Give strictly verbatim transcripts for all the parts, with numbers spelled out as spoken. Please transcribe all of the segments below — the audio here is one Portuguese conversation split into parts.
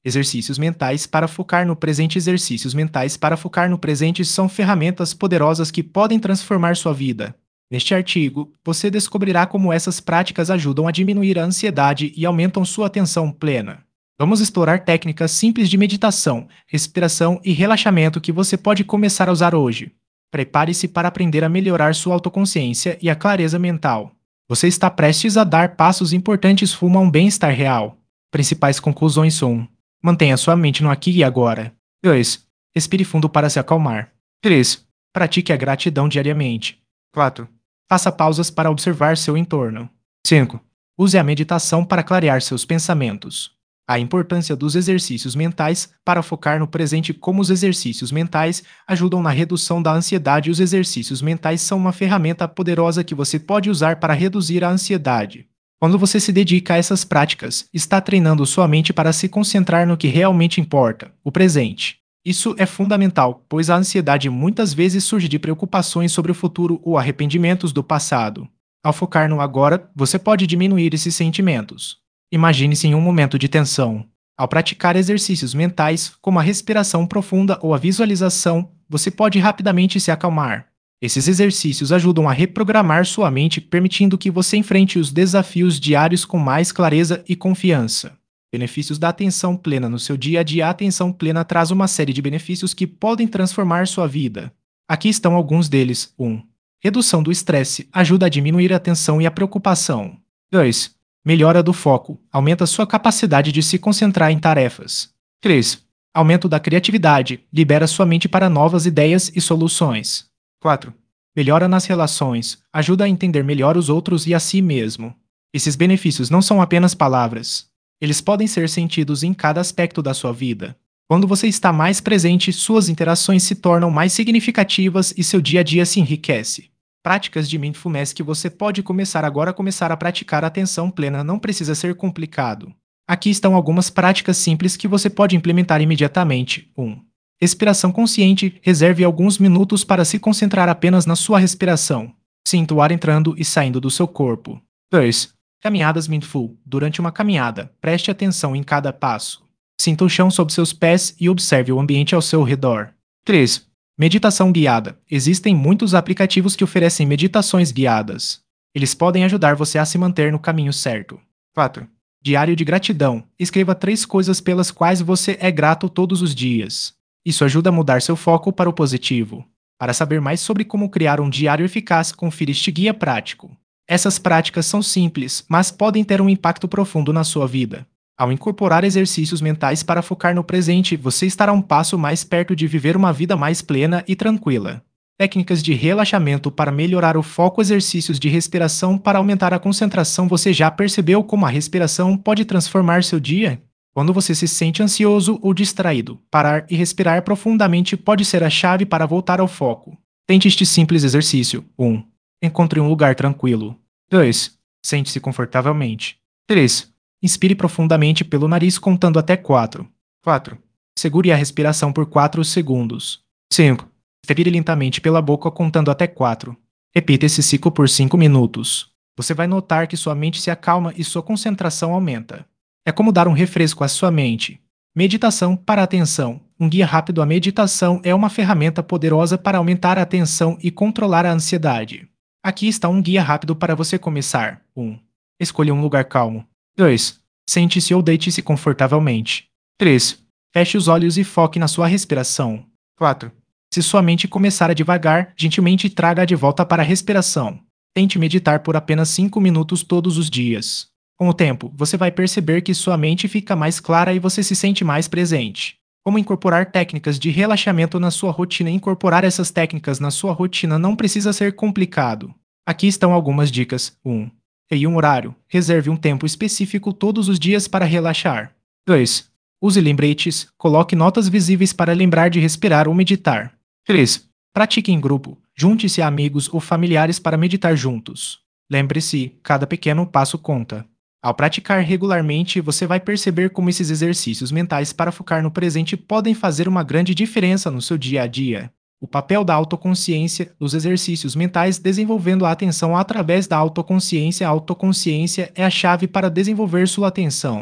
Exercícios mentais para focar no presente. Exercícios mentais para focar no presente são ferramentas poderosas que podem transformar sua vida. Neste artigo, você descobrirá como essas práticas ajudam a diminuir a ansiedade e aumentam sua atenção plena. Vamos explorar técnicas simples de meditação, respiração e relaxamento que você pode começar a usar hoje. Prepare-se para aprender a melhorar sua autoconsciência e a clareza mental. Você está prestes a dar passos importantes rumo a um bem-estar real. Principais conclusões: um. Mantenha sua mente no aqui e agora. dois. Respire fundo para se acalmar. três. Pratique a gratidão diariamente. quatro. Faça pausas para observar seu entorno. cinco. Use a meditação para clarear seus pensamentos. A importância dos exercícios mentais para focar no presente. Como os exercícios mentais ajudam na redução da ansiedade. Os exercícios mentais são uma ferramenta poderosa que você pode usar para reduzir a ansiedade. Quando você se dedica a essas práticas, está treinando sua mente para se concentrar no que realmente importa, o presente. Isso é fundamental, pois a ansiedade muitas vezes surge de preocupações sobre o futuro ou arrependimentos do passado. Ao focar no agora, você pode diminuir esses sentimentos. Imagine-se em um momento de tensão. Ao praticar exercícios mentais, como a respiração profunda ou a visualização, você pode rapidamente se acalmar. Esses exercícios ajudam a reprogramar sua mente, permitindo que você enfrente os desafios diários com mais clareza e confiança. Benefícios da atenção plena no seu dia a dia. A atenção plena traz uma série de benefícios que podem transformar sua vida. Aqui estão alguns deles. um. Redução do estresse. Ajuda a diminuir a tensão e a preocupação. dois. Melhora do foco. Aumenta sua capacidade de se concentrar em tarefas. três. Aumento da criatividade. Libera sua mente para novas ideias e soluções. quatro. Melhora nas relações. Ajuda a entender melhor os outros e a si mesmo. Esses benefícios não são apenas palavras. Eles podem ser sentidos em cada aspecto da sua vida. Quando você está mais presente, suas interações se tornam mais significativas e seu dia a dia se enriquece. Práticas de mindfulness que você pode começar agora. Começar a praticar a atenção plena não precisa ser complicado. Aqui estão algumas práticas simples que você pode implementar imediatamente. um. Respiração consciente. Reserve alguns minutos para se concentrar apenas na sua respiração. Sinta o ar entrando e saindo do seu corpo. dois. Caminhadas mindful. Durante uma caminhada, preste atenção em cada passo. Sinta o chão sob seus pés e observe o ambiente ao seu redor. três. Meditação guiada. Existem muitos aplicativos que oferecem meditações guiadas. Eles podem ajudar você a se manter no caminho certo. quatro. Diário de gratidão. Escreva três coisas pelas quais você é grato todos os dias. Isso ajuda a mudar seu foco para o positivo. Para saber mais sobre como criar um diário eficaz, confira este guia prático. Essas práticas são simples, mas podem ter um impacto profundo na sua vida. Ao incorporar exercícios mentais para focar no presente, você estará um passo mais perto de viver uma vida mais plena e tranquila. Técnicas de relaxamento para melhorar o foco. Exercícios de respiração para aumentar a concentração. Você já percebeu como a respiração pode transformar seu dia? Quando você se sente ansioso ou distraído, parar e respirar profundamente pode ser a chave para voltar ao foco. Tente este simples exercício. um. Encontre um lugar tranquilo. dois. Sente-se confortavelmente. três. Inspire profundamente pelo nariz contando até quatro. quatro. Segure a respiração por quatro segundos. cinco. Expire lentamente pela boca contando até quatro. Repita esse ciclo por cinco minutos. Você vai notar que sua mente se acalma e sua concentração aumenta. É como dar um refresco à sua mente. Meditação para a atenção. Um guia rápido. A meditação é uma ferramenta poderosa para aumentar a atenção e controlar a ansiedade. Aqui está um guia rápido para você começar. um. Escolha um lugar calmo. dois. Sente-se ou deite-se confortavelmente. três. Feche os olhos e foque na sua respiração. quatro. Se sua mente começar a devagar, gentilmente traga-a de volta para a respiração. Tente meditar por apenas cinco minutos todos os dias. Com o tempo, você vai perceber que sua mente fica mais clara e você se sente mais presente. Como incorporar técnicas de relaxamento na sua rotina? Incorporar essas técnicas na sua rotina não precisa ser complicado. Aqui estão algumas dicas. um. Crie um horário. Reserve um tempo específico todos os dias para relaxar. dois. Use lembretes. Coloque notas visíveis para lembrar de respirar ou meditar. três. Pratique em grupo. Junte-se a amigos ou familiares para meditar juntos. Lembre-se, cada pequeno passo conta. Ao praticar regularmente, você vai perceber como esses exercícios mentais para focar no presente podem fazer uma grande diferença no seu dia a dia. O papel da autoconsciência, os exercícios mentais desenvolvendo a atenção através da autoconsciência. A autoconsciência é a chave para desenvolver sua atenção.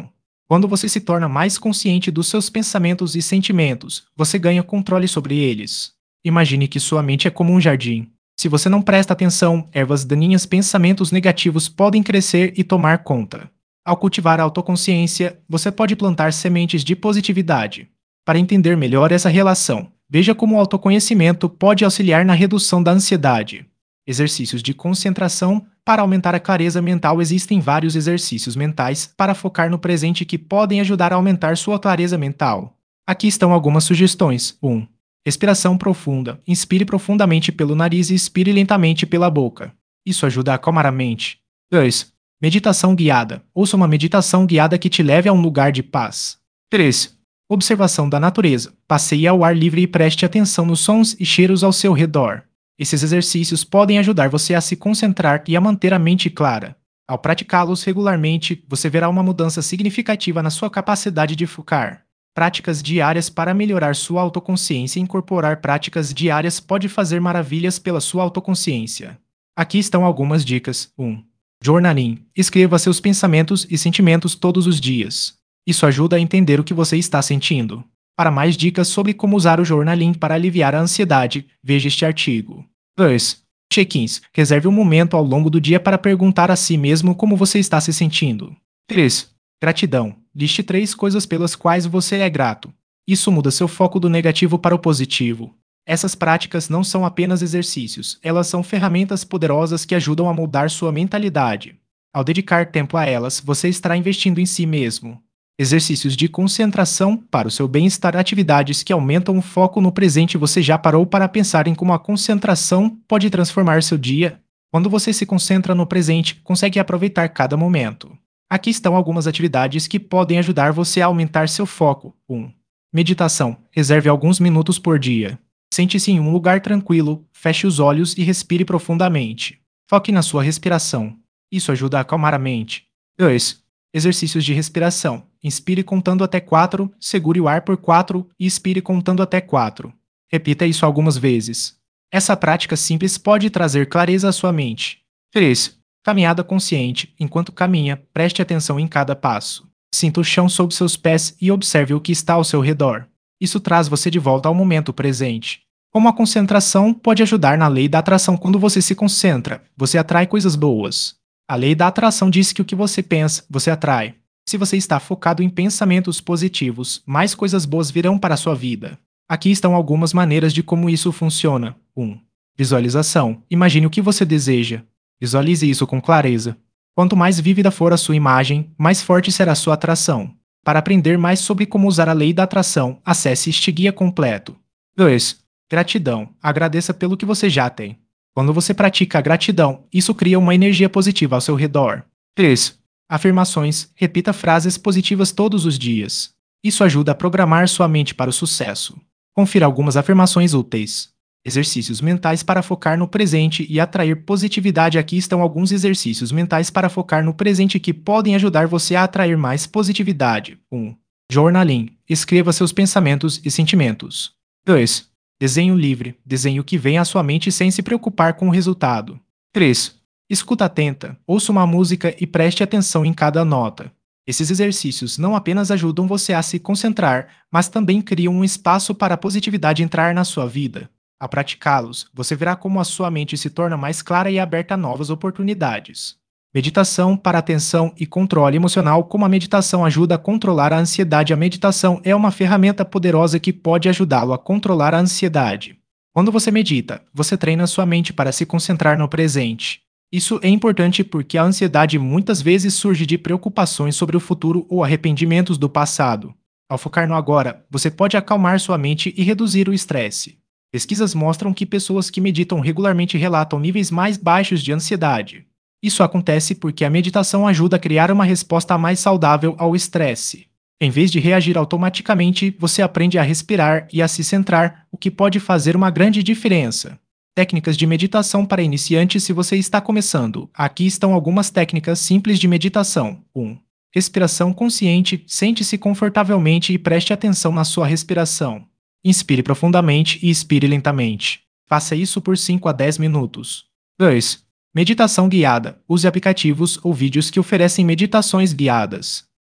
Quando você se torna mais consciente dos seus pensamentos e sentimentos, você ganha controle sobre eles. Imagine que sua mente é como um jardim. Se você não presta atenção, ervas daninhas, pensamentos negativos podem crescer e tomar conta. Ao cultivar a autoconsciência, você pode plantar sementes de positividade. Para entender melhor essa relação, veja como o autoconhecimento pode auxiliar na redução da ansiedade. Exercícios de concentração. Para aumentar a clareza mental, existem vários exercícios mentais para focar no presente que podem ajudar a aumentar sua clareza mental. Aqui estão algumas sugestões. um. Respiração profunda. Inspire profundamente pelo nariz e expire lentamente pela boca. Isso ajuda a acalmar a mente. dois. Meditação guiada. Ouça uma meditação guiada que te leve a um lugar de paz. três. Observação da natureza. Passeie ao ar livre e preste atenção nos sons e cheiros ao seu redor. Esses exercícios podem ajudar você a se concentrar e a manter a mente clara. Ao praticá-los regularmente, você verá uma mudança significativa na sua capacidade de focar. Práticas diárias. Para melhorar sua autoconsciência, incorporar práticas diárias pode fazer maravilhas pela sua autoconsciência. Aqui estão algumas dicas. um. Journaling. Escreva seus pensamentos e sentimentos todos os dias. Isso ajuda a entender o que você está sentindo. Para mais dicas sobre como usar o journaling para aliviar a ansiedade, veja este artigo. dois. Check-ins. Reserve um momento ao longo do dia para perguntar a si mesmo como você está se sentindo. três. Gratidão. Liste três coisas pelas quais você é grato. Isso muda seu foco do negativo para o positivo. Essas práticas não são apenas exercícios, elas são ferramentas poderosas que ajudam a moldar sua mentalidade. Ao dedicar tempo a elas, você estará investindo em si mesmo. Exercícios de concentração. Para o seu bem-estar, atividades que aumentam o foco no presente. Você já parou para pensar em como a concentração pode transformar seu dia? Quando você se concentra no presente, consegue aproveitar cada momento. Aqui estão algumas atividades que podem ajudar você a aumentar seu foco. um. Meditação. Reserve alguns minutos por dia. Sente-se em um lugar tranquilo, feche os olhos e respire profundamente. Foque na sua respiração. Isso ajuda a acalmar a mente. dois. Exercícios de respiração. Inspire contando até quatro, segure o ar por quatro e expire contando até quatro. Repita isso algumas vezes. Essa prática simples pode trazer clareza à sua mente. três. Caminhada consciente. Enquanto caminha, preste atenção em cada passo. Sinta o chão sob seus pés e observe o que está ao seu redor. Isso traz você de volta ao momento presente. Como a concentração pode ajudar na lei da atração. Quando você se concentra, você atrai coisas boas. A lei da atração diz que o que você pensa, você atrai. Se você está focado em pensamentos positivos, mais coisas boas virão para a sua vida. Aqui estão algumas maneiras de como isso funciona. um. Visualização. Imagine o que você deseja. Visualize isso com clareza. Quanto mais vívida for a sua imagem, mais forte será a sua atração. Para aprender mais sobre como usar a lei da atração, acesse este guia completo. dois. Gratidão. Agradeça pelo que você já tem. Quando você pratica a gratidão, isso cria uma energia positiva ao seu redor. três. Afirmações. Repita frases positivas todos os dias. Isso ajuda a programar sua mente para o sucesso. Confira algumas afirmações úteis. Exercícios mentais para focar no presente e atrair positividade. Aqui estão alguns exercícios mentais para focar no presente que podem ajudar você a atrair mais positividade. um. Journaling. Escreva seus pensamentos e sentimentos. dois. Desenho livre. Desenhe o que vem à sua mente sem se preocupar com o resultado. três. Escuta atenta. Ouça uma música e preste atenção em cada nota. Esses exercícios não apenas ajudam você a se concentrar, mas também criam um espaço para a positividade entrar na sua vida. Ao praticá-los, você verá como a sua mente se torna mais clara e aberta a novas oportunidades. Meditação para atenção e controle emocional. Como a meditação ajuda a controlar a ansiedade, a meditação é uma ferramenta poderosa que pode ajudá-lo a controlar a ansiedade. Quando você medita, você treina sua mente para se concentrar no presente. Isso é importante porque a ansiedade muitas vezes surge de preocupações sobre o futuro ou arrependimentos do passado. Ao focar no agora, você pode acalmar sua mente e reduzir o estresse. Pesquisas mostram que pessoas que meditam regularmente relatam níveis mais baixos de ansiedade. Isso acontece porque a meditação ajuda a criar uma resposta mais saudável ao estresse. Em vez de reagir automaticamente, você aprende a respirar e a se centrar, o que pode fazer uma grande diferença. Técnicas de meditação para iniciantes. Se você está começando, aqui estão algumas técnicas simples de meditação. um. Respiração consciente. Sente-se confortavelmente e preste atenção na sua respiração. Inspire profundamente e expire lentamente. Faça isso por cinco a dez minutos. dois. Meditação guiada. Use aplicativos ou vídeos que oferecem meditações guiadas.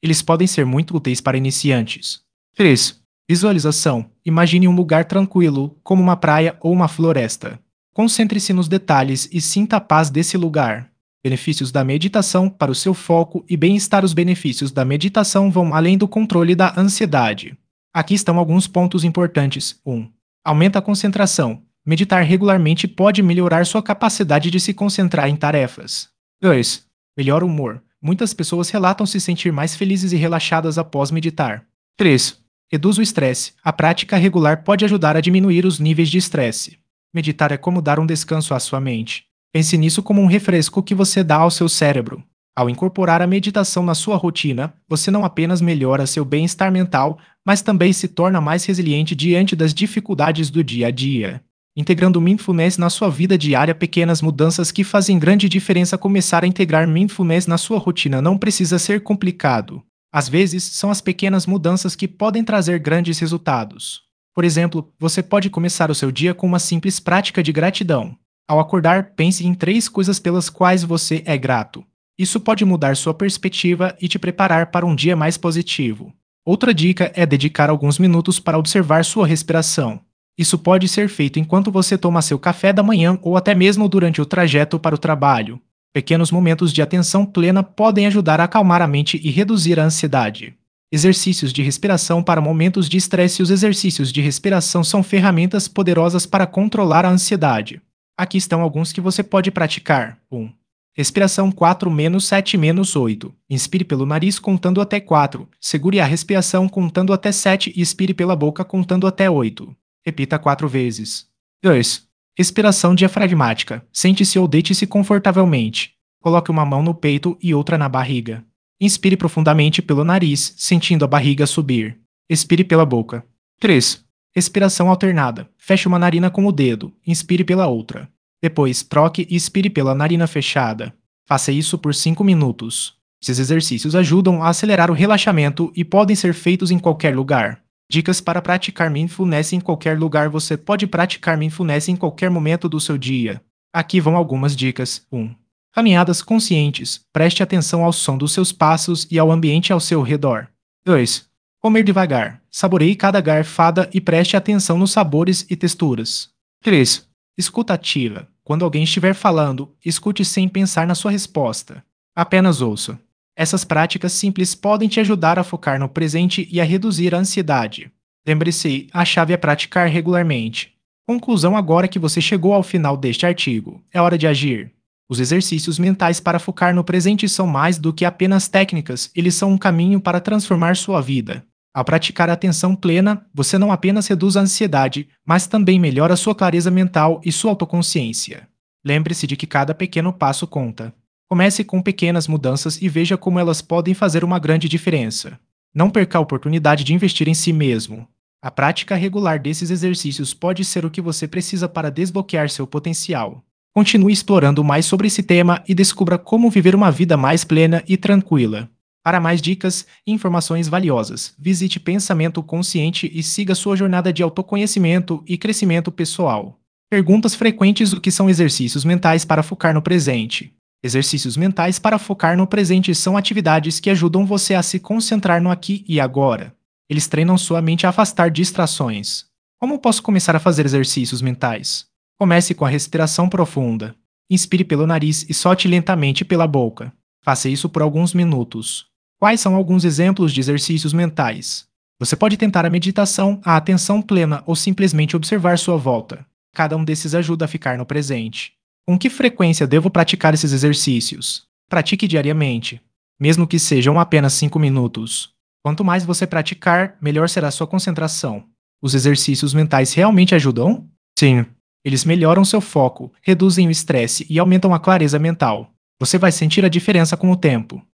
Eles podem ser muito úteis para iniciantes. três. Visualização. Imagine um lugar tranquilo, como uma praia ou uma floresta. Concentre-se nos detalhes e sinta a paz desse lugar. Benefícios da meditação para o seu foco e bem-estar. Os benefícios da meditação vão além do controle da ansiedade. Aqui estão alguns pontos importantes. um. Aumenta a concentração. Meditar regularmente pode melhorar sua capacidade de se concentrar em tarefas. dois. Melhora o humor. Muitas pessoas relatam se sentir mais felizes e relaxadas após meditar. três. Reduz o estresse. A prática regular pode ajudar a diminuir os níveis de estresse. Meditar é como dar um descanso à sua mente. Pense nisso como um refresco que você dá ao seu cérebro. Ao incorporar a meditação na sua rotina, você não apenas melhora seu bem-estar mental, mas também se torna mais resiliente diante das dificuldades do dia a dia. Integrando Mindfulness na sua vida diária. Pequenas mudanças que fazem grande diferença. Começar a integrar Mindfulness na sua rotina não precisa ser complicado. Às vezes, são as pequenas mudanças que podem trazer grandes resultados. Por exemplo, você pode começar o seu dia com uma simples prática de gratidão. Ao acordar, pense em três coisas pelas quais você é grato. Isso pode mudar sua perspectiva e te preparar para um dia mais positivo. Outra dica é dedicar alguns minutos para observar sua respiração. Isso pode ser feito enquanto você toma seu café da manhã ou até mesmo durante o trajeto para o trabalho. Pequenos momentos de atenção plena podem ajudar a acalmar a mente e reduzir a ansiedade. Exercícios de respiração para momentos de estresse. Os exercícios de respiração são ferramentas poderosas para controlar a ansiedade. Aqui estão alguns que você pode praticar. um. Respiração quatro menos sete menos oito. Inspire pelo nariz contando até quatro. Segure a respiração contando até sete e expire pela boca contando até oito. Repita quatro vezes. dois. Respiração diafragmática. Sente-se ou deite-se confortavelmente. Coloque uma mão no peito e outra na barriga. Inspire profundamente pelo nariz, sentindo a barriga subir. Expire pela boca. três. Respiração alternada. Feche uma narina com o dedo. Inspire pela outra. Depois, troque e expire pela narina fechada. Faça isso por cinco minutos. Esses exercícios ajudam a acelerar o relaxamento e podem ser feitos em qualquer lugar. Dicas para praticar Mindfulness em qualquer lugar. Você pode praticar Mindfulness em qualquer momento do seu dia. Aqui vão algumas dicas. um. Caminhadas conscientes. Preste atenção ao som dos seus passos e ao ambiente ao seu redor. dois. Comer devagar. Saboreie cada garfada e preste atenção nos sabores e texturas. três. Escuta ativa. Quando alguém estiver falando, escute sem pensar na sua resposta. Apenas ouça. Essas práticas simples podem te ajudar a focar no presente e a reduzir a ansiedade. Lembre-se, a chave é praticar regularmente. Conclusão: agora que você chegou ao final deste artigo, é hora de agir. Os exercícios mentais para focar no presente são mais do que apenas técnicas, eles são um caminho para transformar sua vida. Ao praticar a atenção plena, você não apenas reduz a ansiedade, mas também melhora sua clareza mental e sua autoconsciência. Lembre-se de que cada pequeno passo conta. Comece com pequenas mudanças e veja como elas podem fazer uma grande diferença. Não perca a oportunidade de investir em si mesmo. A prática regular desses exercícios pode ser o que você precisa para desbloquear seu potencial. Continue explorando mais sobre esse tema e descubra como viver uma vida mais plena e tranquila. Para mais dicas e informações valiosas, visite Pensamento Consciente e siga sua jornada de autoconhecimento e crescimento pessoal. Perguntas frequentes: o que são exercícios mentais para focar no presente? Exercícios mentais para focar no presente são atividades que ajudam você a se concentrar no aqui e agora. Eles treinam sua mente a afastar distrações. Como posso começar a fazer exercícios mentais? Comece com a respiração profunda. Inspire pelo nariz e solte lentamente pela boca. Faça isso por alguns minutos. Quais são alguns exemplos de exercícios mentais? Você pode tentar a meditação, a atenção plena ou simplesmente observar sua volta. Cada um desses ajuda a ficar no presente. Com que frequência devo praticar esses exercícios? Pratique diariamente, mesmo que sejam apenas cinco minutos. Quanto mais você praticar, melhor será sua concentração. Os exercícios mentais realmente ajudam? Sim. Eles melhoram seu foco, reduzem o estresse e aumentam a clareza mental. Você vai sentir a diferença com o tempo.